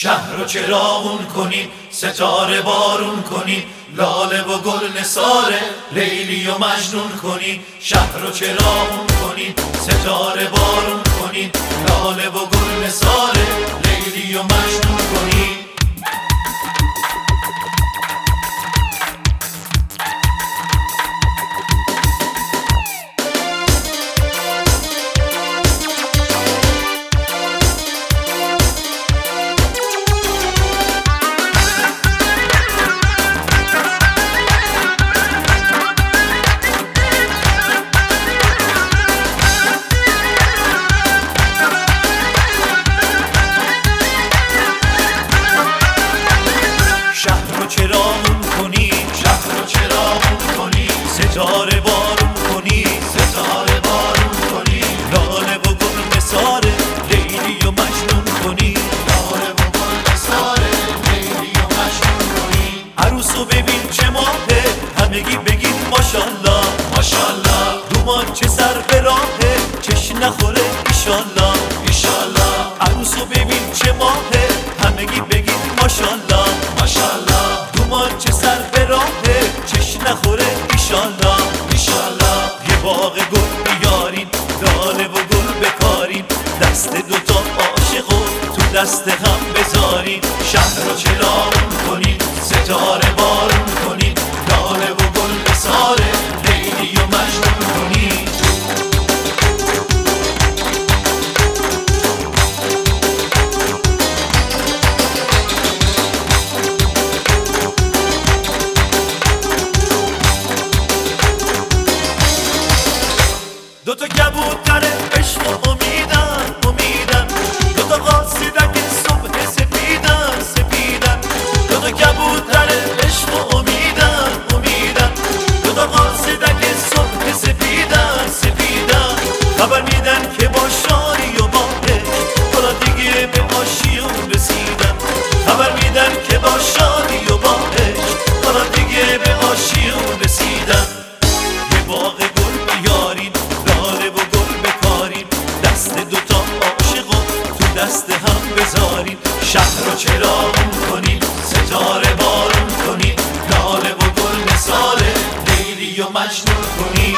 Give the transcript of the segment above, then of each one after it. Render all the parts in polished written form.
شهر رو چراغون کنین، ستاره بارون کنین، لاله و گل نثاره لیلی و مجنون کنین. شهر رو چراغون کنین، ستاره بارون کنین، لاله و گل نثاره لیلی و مجنون کنین. چراغون کنی، شهر رو چراغون کنی، ستاره بارون کنی، ستاره بارون کنی، لاله و گل نثاره لیلی و مجنون کنی، لاله و گل نثاره لیلی و مجنون کنی. عروسو ببین چه ماهه، همگی بگین ماشالله ماشالله. دومان چه سر به راهه، چش نخوره ایشالله ایشالله. عروسو ببین چه ماهه، همگی بگین ماشالله ماشالله. دومان چه سر به راهه، چش نخوره ایشالله ایشالله. یه باغ گل بیارین، لاله و گل بکارین، دست دوتا عاشقو تو دست هم بذارین. شهر رو چراغون کنین، ستاره بارون کنین، لاله و گل نثاره لیلی و مجنون کنین. دوتا کبوتر عشق و امیدن امیدن، دوتا قاصدک صبح سپیدن سپیدن. دوتا کبوتر عشق و امیدن امیدن، دوتا قاصدک صبح سپیدن سپیدن. خبر میدن که با شاری و با عشق حالا دیگه به آشیون رسیدن. خبر میدن که با شاری و با عشق حالا دیگه به آشیون رسیدن. یه باغ گل بیارین، لاله و گل بکارین، دست دوتا عاشقو تو دست هم بذارین. شهر رو چراغون کنین، ستاره بارون کنین، لاله و گل نثاره لیلی و مجنون کنین.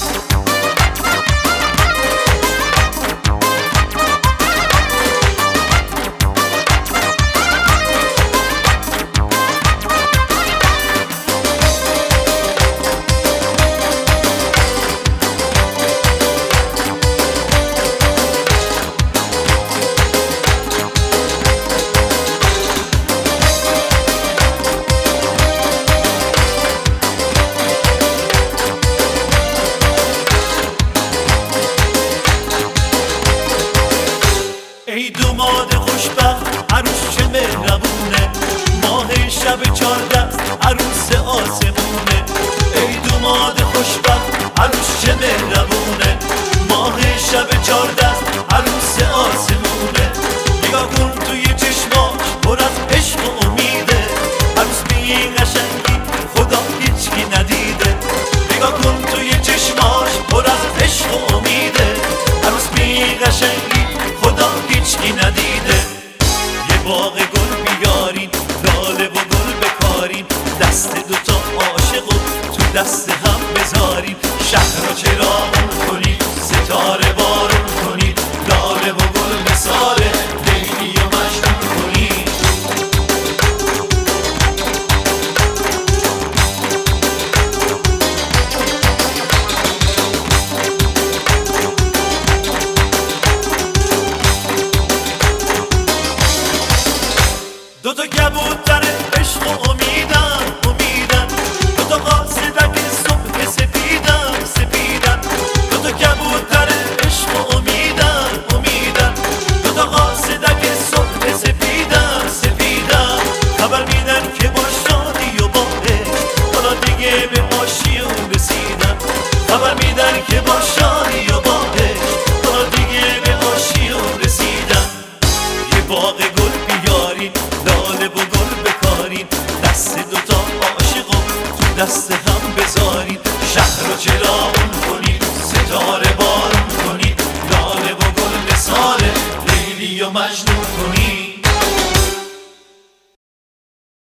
ای دوماد خوشبخت عروس چه مهربونه، ماه شب 14 عروس آسمونه. ای دوماد خوشبخت عروس چه مهربونه، ماه شب 14 عروس آسمونه. نگاه کن توی چشماش پر از عشق و امیده، عروس به این قشنگی خدا هیچکی ندیده. نگاه کن توی چشماش پر از عشق و امیده، عروس به این قشنگی خدا هیچکی ندیده. یه باغ گل بیارین، لاله و گل بکارین، دست دوتا عاشقو تو دست هم بذارین. شهر رو چراغون کنین، ستاره بارون کنین، لاله و گل نثاره لیلی و مجنون کنین. دوتا کبوتر عشق و امیدن امیدن، دوتا قاصدک صبح سپیدن سپیدن. دوتا کبوتر عشق و امیدن امیدن، دوتا قاصدک صبح سپیدن سپیدن. خبر میدن که با شادی و با عشق حالا دیگه به آشیون رسیدن. خبر میدن که با شادی و با عشق حالا دیگه به آشیون رسیدن. یه باغ گل بیارین، لاله و گل بکارین، دست دوتا عاشقو تو دست